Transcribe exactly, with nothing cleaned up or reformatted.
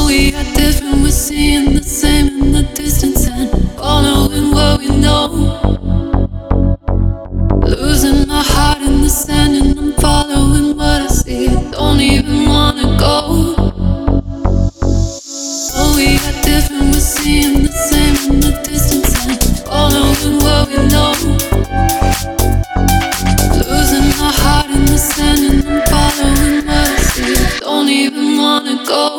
we are different, we're seeing the same in the distance and following what we know. Losing my heart in the sand and I'm following what I see. Don't even wanna go. Oh, we are different, we're seeing the same in the distance and following what we know. Losing my heart in the sand and I'm following what I see. Don't even wanna go.